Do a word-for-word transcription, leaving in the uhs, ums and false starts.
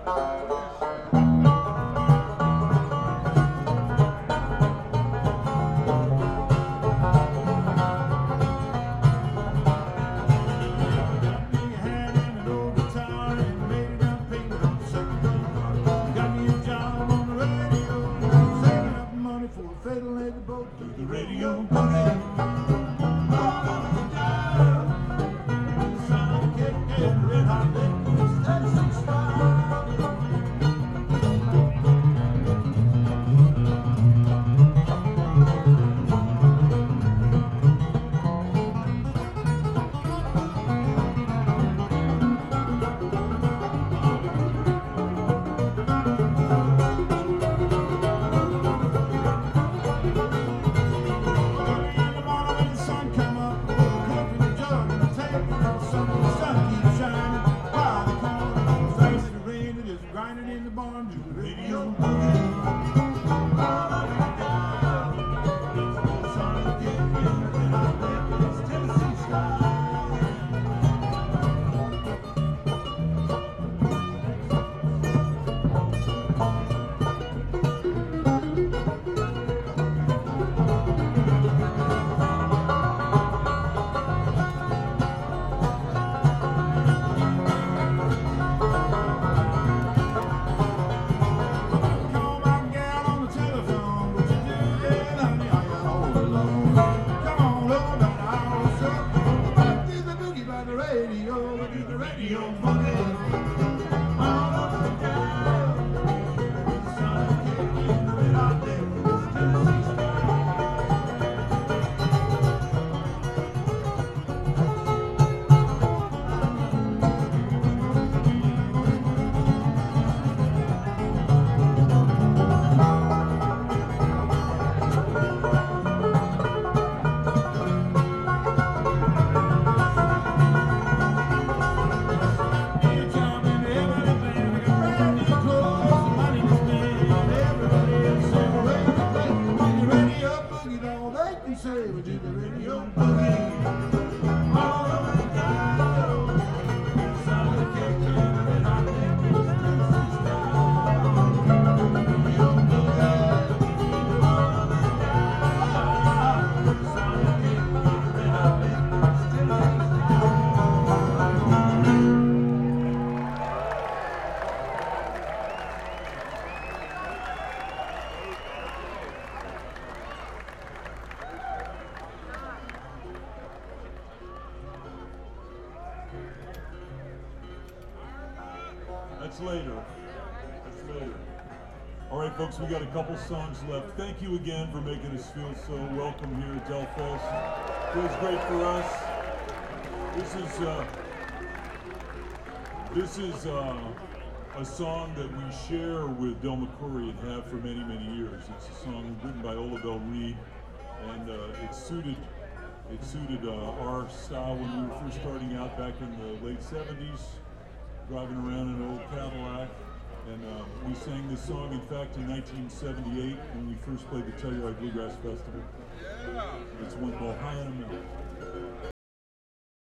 That's later. That's later. All right, folks, we got a couple songs left. Thank you again for making us feel so welcome here at Delfest. Feels great for us. This is uh, this is uh, a song that we share with Del McCoury and have for many, many years. It's a song written by Ola Belle Reed, and uh, it suited it suited uh, our style when we were first starting out back in the late seventies. Driving around in an old Cadillac, and uh, we sang this song, in fact, in nineteen seventy-eight when we first played the Telluride Bluegrass Festival. Yeah. It's one called High on a Mountain.